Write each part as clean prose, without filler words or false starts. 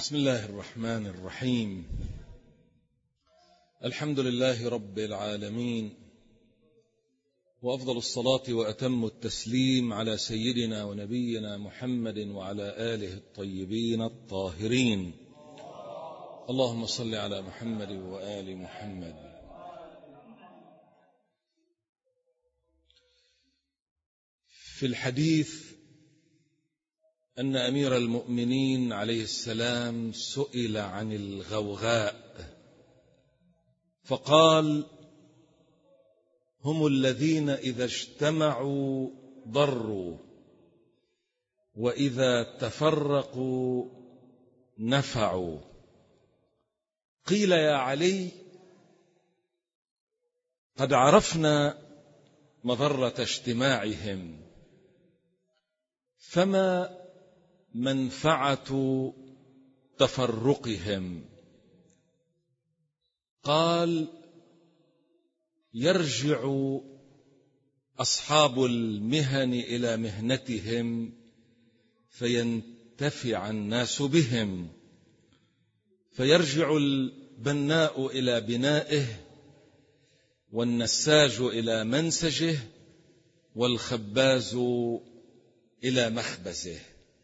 بسم الله الرحمن الرحيم. الحمد لله رب العالمين، وأفضل الصلاة وأتم التسليم على سيدنا ونبينا محمد وعلى آله الطيبين الطاهرين. اللهم صل على محمد وآل محمد. في الحديث أن أمير المؤمنين عليه السلام سئل عن الغوغاء فقال: هم الذين إذا اجتمعوا ضروا وإذا تفرقوا نفعوا. قيل: يا علي، قد عرفنا مضرة اجتماعهم، فما منفعة تفرقهم؟ قال: يرجع أصحاب المهن إلى مهنتهم فينتفع الناس بهم، فيرجع البناء إلى بنائه، والنساج إلى منسجه، والخباز إلى مخبزه.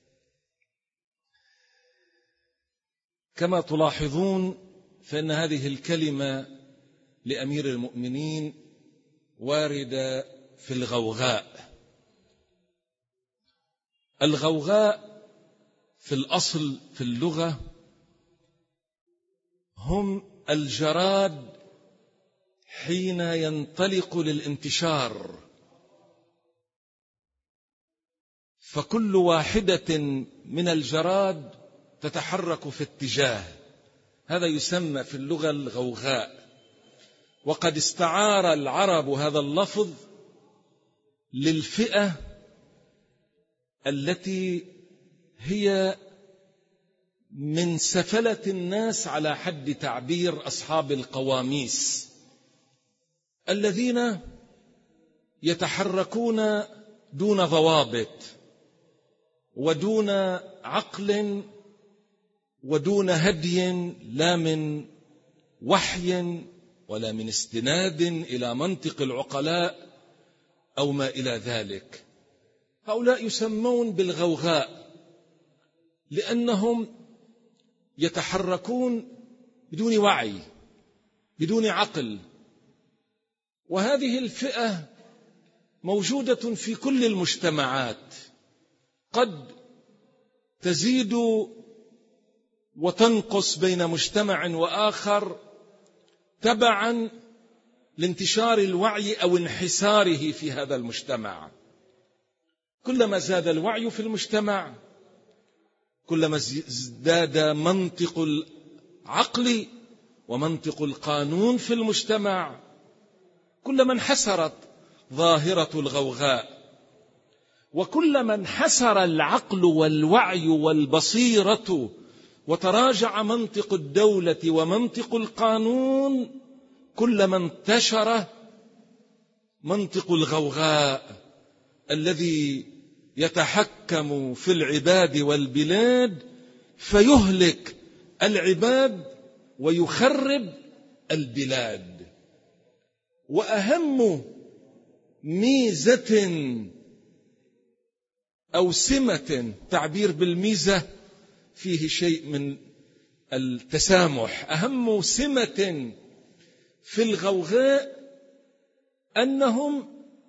كما تلاحظون فإن هذه الكلمة لأمير المؤمنين واردة في الغوغاء. الغوغاء في الأصل في اللغة هم الجراد حين ينطلق للانتشار، فكل واحدة من الجراد تتحرك في اتجاه، هذا يسمى في اللغة الغوغاء. وقد استعار العرب هذا اللفظ للفئة التي هي من سفلة الناس على حد تعبير أصحاب القواميس، الذين يتحركون دون ضوابط ودون عقل ودون هدي، لا من وحي ولا من استناد إلى منطق العقلاء أو ما إلى ذلك. هؤلاء يسمون بالغوغاء لأنهم يتحركون بدون وعي بدون عقل. وهذه الفئة موجودة في كل المجتمعات، قد تزيد وتنقص بين مجتمع وآخر تبعا لانتشار الوعي أو انحساره في هذا المجتمع. كلما زاد الوعي في المجتمع كلما ازداد منطق العقل ومنطق القانون في المجتمع، كلما انحسرت ظاهرة الغوغاء، وكلما انحسر العقل والوعي والبصيرة وتراجع منطق الدولة ومنطق القانون، كلما انتشر منطق الغوغاء الذي يتحكم في العباد والبلاد فيهلك العباد ويخرب البلاد. وأهم ميزة أو سمة، تعبير بالميزة فيه شيء من التسامح، أهم سمة في الغوغاء أنهم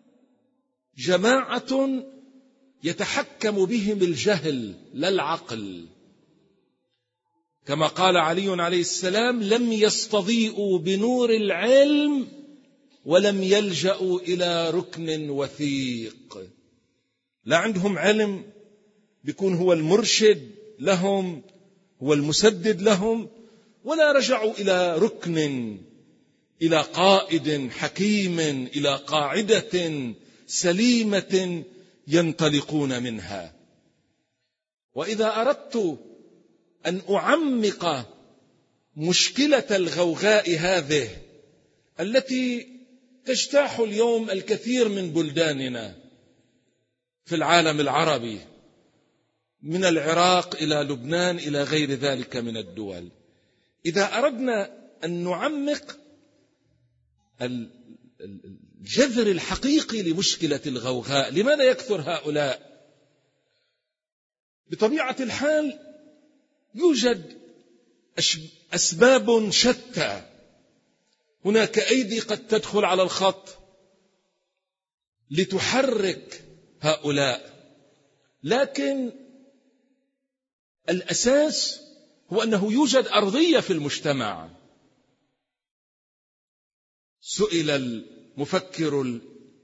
جماعة يتحكم بهم الجهل لا العقل. كما قال علي عليه السلام: لم يستضيئوا بنور العلم ولم يلجأوا إلى ركن وثيق. لا عندهم علم بيكون هو المرشد لهم، هو المسدد لهم، ولا رجعوا إلى ركن، إلى قائد حكيم، إلى قاعدة سليمة ينطلقون منها. وإذا أردت أن أعمق مشكلة الغوغاء هذه التي تجتاح اليوم الكثير من بلداننا في العالم العربي، من العراق إلى لبنان إلى غير ذلك من الدول. إذا أردنا أن نعمق الجذر الحقيقي لمشكلة الغوغاء، لماذا يكثر هؤلاء؟ بطبيعة الحال يوجد أسباب شتى. هناك أيدي قد تدخل على الخط لتحرك هؤلاء، لكن الأساس هو أنه يوجد أرضية في المجتمع. سئل المفكر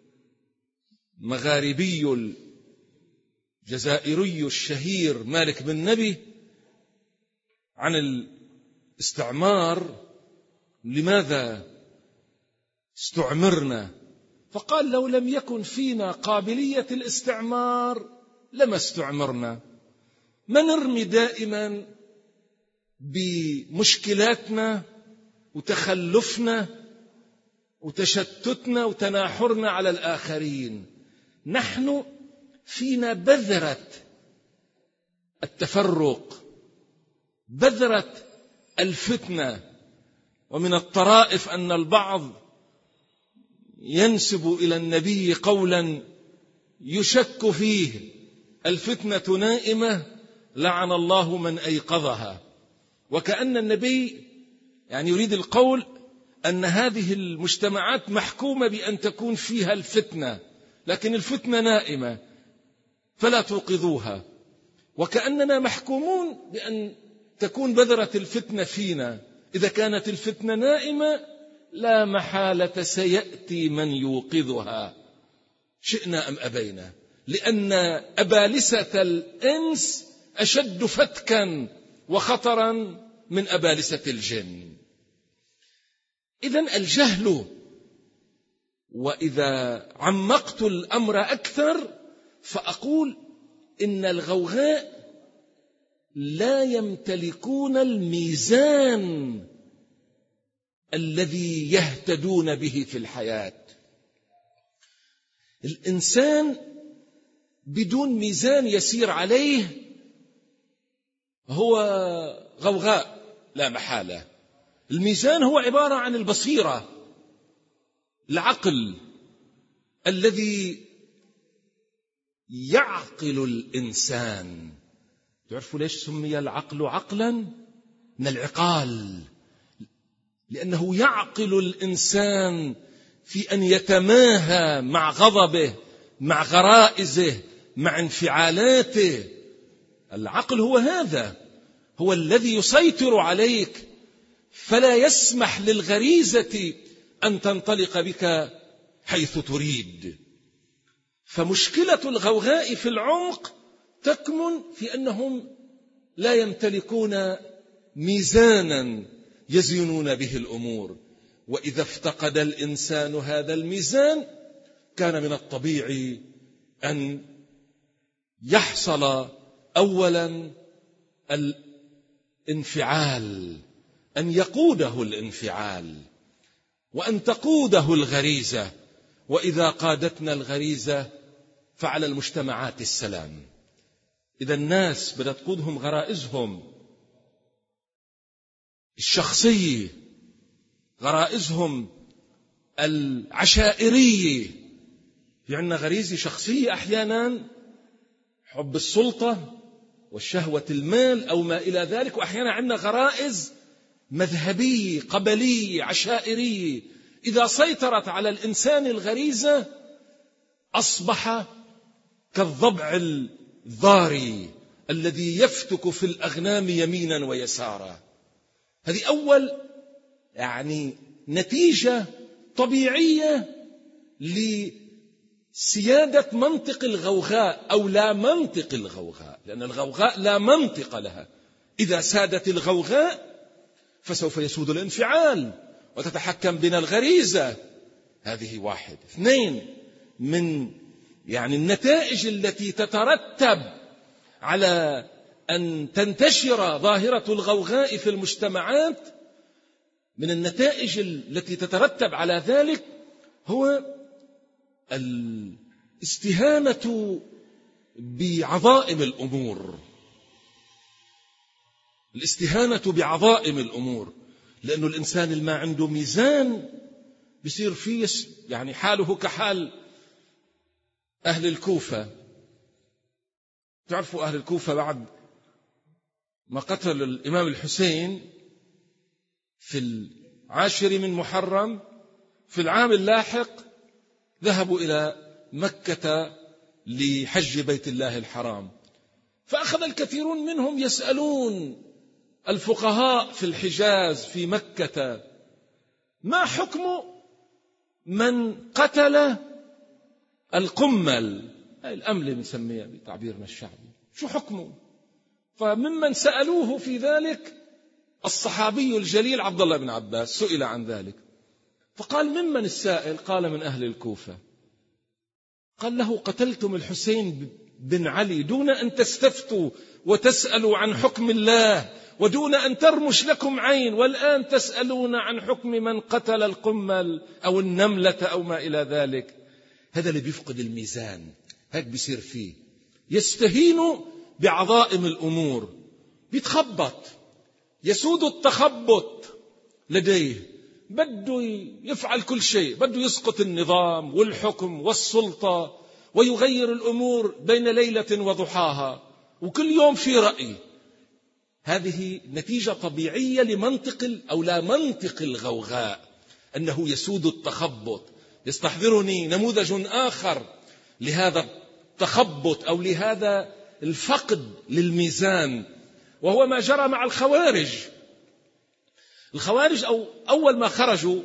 المغاربي الجزائري الشهير مالك بن نبي عن الاستعمار، لماذا استعمرنا؟ فقال: لو لم يكن فينا قابلية الاستعمار لما استعمرنا. ما نرمي دائما بمشكلاتنا وتخلفنا وتشتتنا وتناحرنا على الآخرين. نحن فينا بذرة التفرق، بذرة الفتنة. ومن الطرائف أن البعض ينسب إلى النبي قولا يشك فيه: الفتنة نائمة لعن الله من أيقظها. وكأن النبي يريد القول أن هذه المجتمعات محكومة بأن تكون فيها الفتنة، لكن الفتنة نائمة فلا توقظوها. وكأننا محكومون بأن تكون بذرة الفتنة فينا. إذا كانت الفتنة نائمة لا محالة سيأتي من يوقظها، شئنا أم أبينا، لأن أبالسة الإنس أشد فتكا وخطرا من أبالسة الجن. إذن الجهل. وإذا عمقت الأمر أكثر فأقول إن الغوغاء لا يمتلكون الميزان الذي يهتدون به في الحياة. الإنسان بدون ميزان يسير عليه هو غوغاء لا محالة. الميزان هو عبارة عن البصيرة، العقل الذي يعقل الإنسان. تعرفوا ليش سمي العقل عقلا؟ من العقال، لأنه يعقل الإنسان في أن يتماهى مع غضبه، مع غرائزه، مع انفعالاته. العقل هو هذا، هو الذي يسيطر عليك فلا يسمح للغريزة أن تنطلق بك حيث تريد. فمشكلة الغوغاء في العمق تكمن في أنهم لا يمتلكون ميزانا يزينون به الأمور. وإذا افتقد الإنسان هذا الميزان كان من الطبيعي أن يحصل أولا الانفعال، أن يقوده الانفعال، وأن تقوده الغريزة. وإذا قادتنا الغريزة فعلى المجتمعات السلام. إذا الناس بدأت تقودهم غرائزهم الشخصية، غرائزهم العشائرية. في عندنا غريزة شخصية أحيانا، حب السلطة والشهوة المال أو ما إلى ذلك، وأحيانا عندنا غرائز مذهبية قبلية عشائرية. إذا سيطرت على الإنسان الغريزة أصبح كالضبع الضاري الذي يفتك في الأغنام يمينا ويسارا. هذه أول نتيجة طبيعية لسيادة منطق الغوغاء أو لا منطق الغوغاء، لأن الغوغاء لا منطق لها. إذا سادت الغوغاء فسوف يسود الانفعال وتتحكم بنا الغريزة. هذه واحد. اثنين، من النتائج التي تترتب على أن تنتشر ظاهرة الغوغاء في المجتمعات، من النتائج التي تترتب على ذلك هو الاستهانة بعظائم الأمور. الاستهانة بعظائم الأمور، لأنه الإنسان اللي ما عنده ميزان بيصير فيه يعني حاله كحال أهل الكوفة. تعرفوا أهل الكوفة بعد ما قتل الإمام الحسين في 10 من محرم في العام اللاحق ذهبوا إلى مكة لحج بيت الله الحرام، فأخذ الكثيرون منهم يسألون الفقهاء في الحجاز في مكة: ما حكم من قتل القمل، الأمل بنسميها بتعبيرنا الشعبي، شو حكمه؟ فممن سألوه في ذلك الصحابي الجليل عبد الله بن عباس سئل عن ذلك، فقال: ممن السائل؟ قال: من أهل الكوفة. قال له: قتلتم الحسين بن علي دون أن تستفتوا وتسألوا عن حكم الله ودون أن ترمش لكم عين، والآن تسألون عن حكم من قتل القمل أو النملة أو ما إلى ذلك. هذا اللي بيفقد الميزان، هيك بيصير فيه، يستهين بعظائم الأمور، بيتخبط، يسود التخبط لديه، بده يفعل كل شيء، بده يسقط النظام والحكم والسلطة ويغير الأمور بين ليلة وضحاها، وكل يوم في رأي. هذه نتيجة طبيعية لمنطق أو لا منطق الغوغاء، أنه يسود التخبط. يستحضرني نموذج آخر لهذا التخبط أو لهذا الفقد للميزان، وهو ما جرى مع الخوارج. الخوارج أول ما خرجوا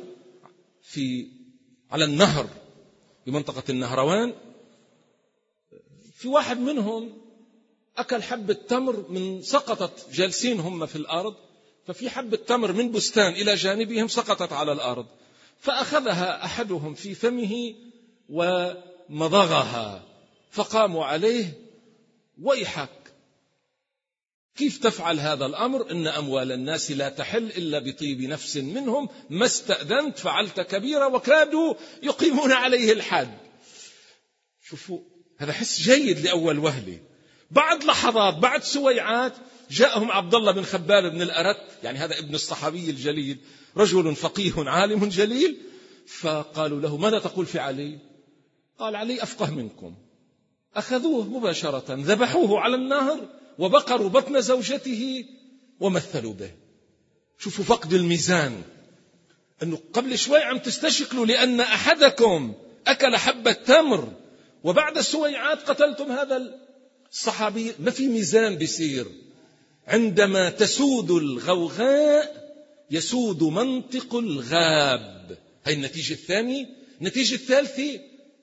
على النهر في منطقة النهروان، في واحد منهم أكل حبة تمر من سقطت، جالسين هم في الأرض، ففي حبة تمر من بستان إلى جانبهم سقطت على الأرض، فأخذها أحدهم في فمه ومضغها، فقاموا عليه: ويحك، كيف تفعل هذا الأمر؟ إن أموال الناس لا تحل إلا بطيب نفس منهم، ما استأذنت فعلت كبيرة، وكادوا يقيمون عليه الحد. شوفوا، هذا حس جيد لأول وهلة. بعد لحظات، بعد سويعات، جاءهم عبد الله بن خباب بن الأرت، يعني هذا ابن الصحابي الجليل، رجل فقيه عالم جليل، فقالوا له: ماذا تقول في علي؟ قال: علي أفقه منكم. أخذوه مباشرة، ذبحوه على النهر وبقروا بطن زوجته ومثلوا به. شوفوا فقد الميزان، أنه قبل شوي عم تستشكلوا لأن أحدكم أكل حبة تمر، وبعد سويعات قتلتم هذا الصحابي. ما في ميزان بيصير. عندما تسود الغوغاء يسود منطق الغاب. هاي النتيجة الثانية. النتيجة الثالثة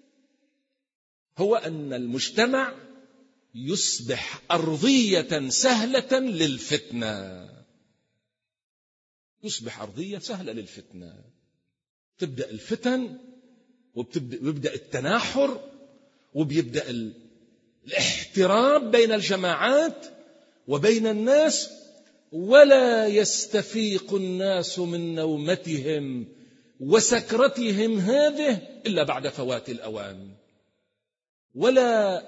هو أن المجتمع يصبح أرضية سهلة للفتنة. يصبح أرضية سهلة للفتنة. تبدأ الفتن وبيبدأ التناحر وبيبدأ الاحتراب بين الجماعات وبين الناس، ولا يستفيق الناس من نومتهم وسكرتهم هذه إلا بعد فوات الأوان، ولا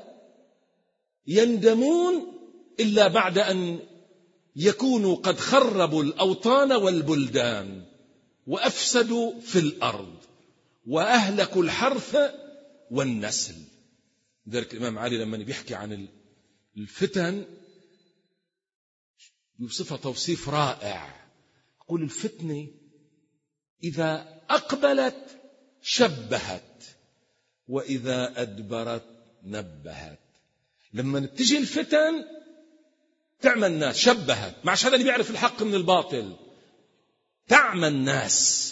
يندمون إلا بعد أن يكونوا قد خربوا الأوطان والبلدان وأفسدوا في الأرض وأهلكوا الحرث والنسل. ذلك الإمام علي لما بيحكي عن الفتن يوصفها توصيف رائع. يقول: الفتنة إذا أقبلت شبهت، وإذا أدبرت نبهت. لما تجي الفتن تعمى الناس، شبهت، معش هذا اللي بيعرف الحق من الباطل، تعمى الناس.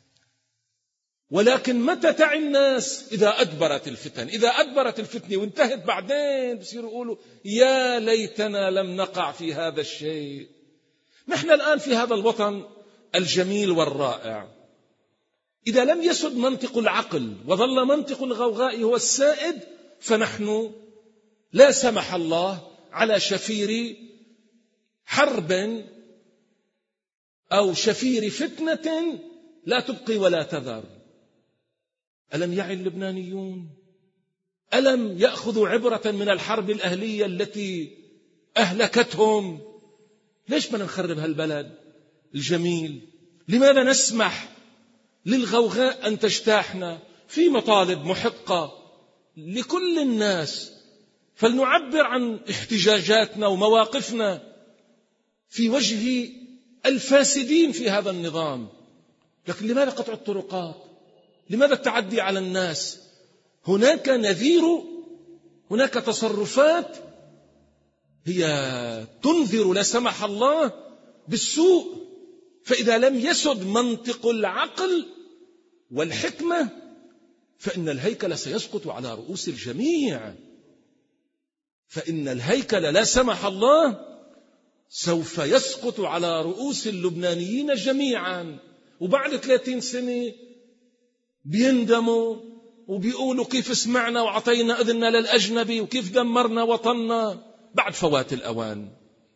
ولكن متى تعي الناس؟ إذا أدبرت الفتن. إذا أدبرت الفتنة وانتهت، بعدين بصيروا يقولوا: يا ليتنا لم نقع في هذا الشيء. نحن الآن في هذا الوطن الجميل والرائع، إذا لم يسد منطق العقل وظل منطق الغوغاء هو السائد، فنحن لا سمح الله على شفير حرب أو شفير فتنة لا تبقي ولا تذر. ألم يعي اللبنانيون؟ ألم يأخذوا عبرة من الحرب الأهلية التي أهلكتهم؟ ليش بدنا نخرب هالبلد الجميل؟ لماذا نسمح للغوغاء أن تجتاحنا؟ في مطالب محقة لكل الناس، فلنعبر عن احتجاجاتنا ومواقفنا في وجه الفاسدين في هذا النظام. لكن لماذا قطع الطرقات؟ لماذا التعدي على الناس؟ هناك نذير، هناك تصرفات هي تنذر لا سمح الله بالسوء. فإذا لم يسد منطق العقل والحكمة فإن الهيكل سيسقط على رؤوس الجميع. فإن الهيكل لا سمح الله سوف يسقط على رؤوس اللبنانيين جميعا. وبعد 30 سنة بيندموا وبيقولوا كيف سمعنا وعطينا إذننا للأجنبي وكيف دمرنا وطننا بعد فوات الأوان.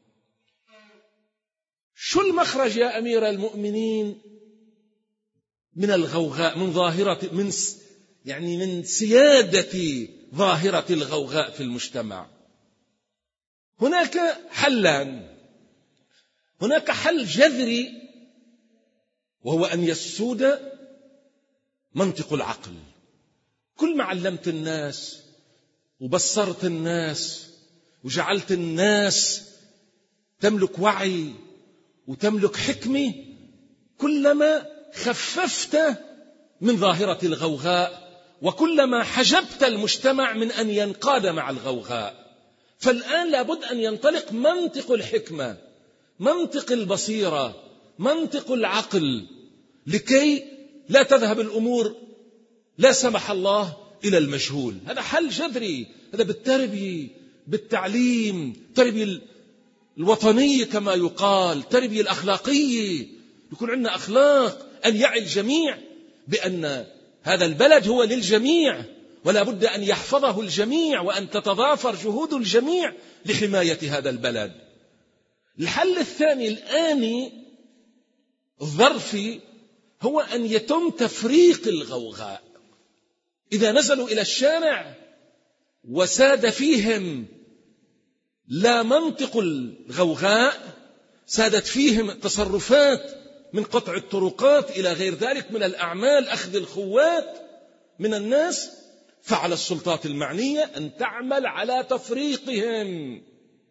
شو المخرج يا أمير المؤمنين من الغوغاء، من ظاهرة، من سيادة ظاهرة الغوغاء في المجتمع؟ هناك حلان. هناك حل جذري وهو أن يسود منطق العقل. كل ما علمت الناس وبصرت الناس وجعلت الناس تملك وعي وتملك حكمة، كلما خففت من ظاهرة الغوغاء وكلما حجبت المجتمع من أن ينقاد مع الغوغاء. فالآن لابد أن ينطلق منطق الحكمة، منطق البصيرة، منطق العقل، لكي لا تذهب الأمور لا سمح الله إلى المجهول. هذا حل جذري، هذا بالتربية، بالتعليم، التربية الوطنية كما يقال، التربية الأخلاقية، يكون عندنا أخلاق، أن يعي الجميع بأن هذا البلد هو للجميع ولا بد أن يحفظه الجميع وأن تتضافر جهود الجميع لحماية هذا البلد. الحل الثاني الآني الظرفي هو أن يتم تفريق الغوغاء. إذا نزلوا إلى الشارع وساد فيهم لا منطق الغوغاء، سادت فيهم تصرفات من قطع الطرقات إلى غير ذلك من الأعمال، أخذ الخوات من الناس، فعلى السلطات المعنية أن تعمل على تفريقهم.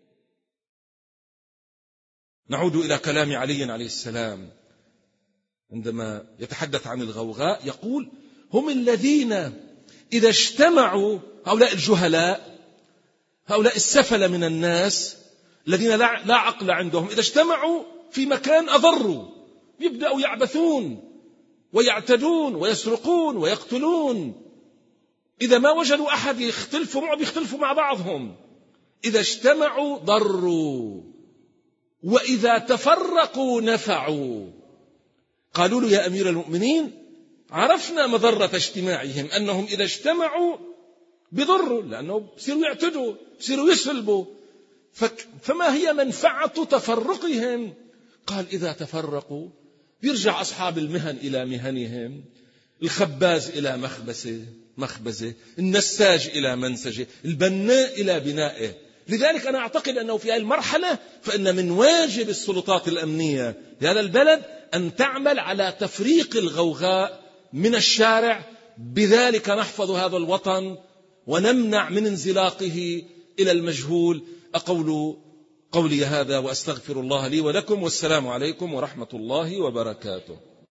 نعود إلى كلام علي عليه السلام عندما يتحدث عن الغوغاء، يقول: هم الذين إذا اجتمعوا، هؤلاء الجهلاء، هؤلاء السفل من الناس الذين لا عقل عندهم، إذا اجتمعوا في مكان أضروا، يبدأوا يعبثون ويعتدون ويسرقون ويقتلون. إذا ما وجدوا أحد يختلفوا معه بيختلفوا مع بعضهم. إذا اجتمعوا ضروا، وإذا تفرقوا نفعوا. قالوا له: يا أمير المؤمنين، عرفنا مضرة اجتماعهم، أنهم إذا اجتمعوا بضروا، لأنه بصيروا يعتدوا، بصيروا يسلبوا، فما هي منفعة تفرقهم؟ قال: إذا تفرقوا يرجع أصحاب المهن إلى مهنهم، الخباز إلى مخبزه، النساج إلى منسجه، البناء إلى بنائه. لذلك أنا أعتقد أنه في هذه المرحلة فإن من واجب السلطات الأمنية لهذا البلد أن تعمل على تفريق الغوغاء من الشارع، بذلك نحفظ هذا الوطن ونمنع من انزلاقه إلى المجهول. أقول قولي هذا وأستغفر الله لي ولكم، والسلام عليكم ورحمة الله وبركاته.